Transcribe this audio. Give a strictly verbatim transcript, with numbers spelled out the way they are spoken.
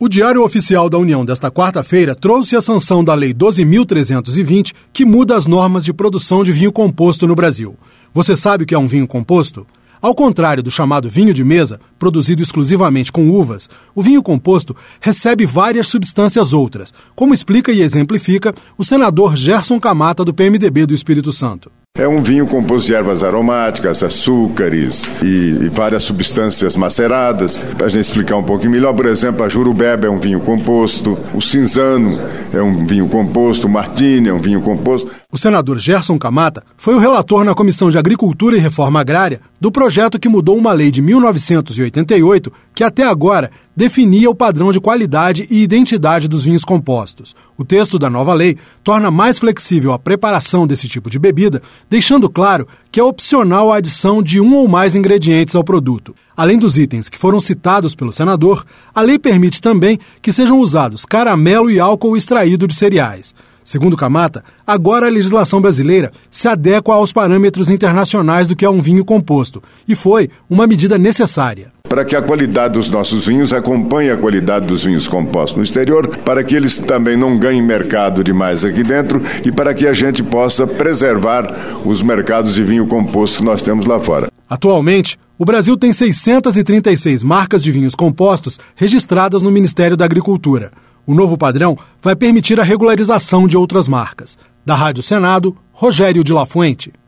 O Diário Oficial da União desta quarta-feira trouxe a sanção da Lei doze mil trezentos e vinte, que muda as normas de produção de vinho composto no Brasil. Você sabe o que é um vinho composto? Ao contrário do chamado vinho de mesa, produzido exclusivamente com uvas, o vinho composto recebe várias substâncias outras, como explica e exemplifica o senador Gerson Camata, do P M D B do Espírito Santo. É um vinho composto de ervas aromáticas, açúcares e, e várias substâncias maceradas. Para a gente explicar um pouquinho melhor, por exemplo, a Jurubeba é um vinho composto, o Cinzano é um vinho composto, o Martini é um vinho composto. O senador Gerson Camata foi o relator na Comissão de Agricultura e Reforma Agrária do projeto que mudou uma lei de mil novecentos e oitenta e oito que até agora definia o padrão de qualidade e identidade dos vinhos compostos. O texto da nova lei torna mais flexível a preparação desse tipo de bebida, deixando claro que é opcional a adição de um ou mais ingredientes ao produto. Além dos itens que foram citados pelo senador, a lei permite também que sejam usados caramelo e álcool extraído de cereais. Segundo Camata, agora a legislação brasileira se adequa aos parâmetros internacionais do que é um vinho composto, e foi uma medida necessária. Para que a qualidade dos nossos vinhos acompanhe a qualidade dos vinhos compostos no exterior, para que eles também não ganhem mercado demais aqui dentro e para que a gente possa preservar os mercados de vinho composto que nós temos lá fora. Atualmente, o Brasil tem seiscentas e trinta e seis marcas de vinhos compostos registradas no Ministério da Agricultura. O novo padrão vai permitir a regularização de outras marcas. Da Rádio Senado, Rogério de La Fuente.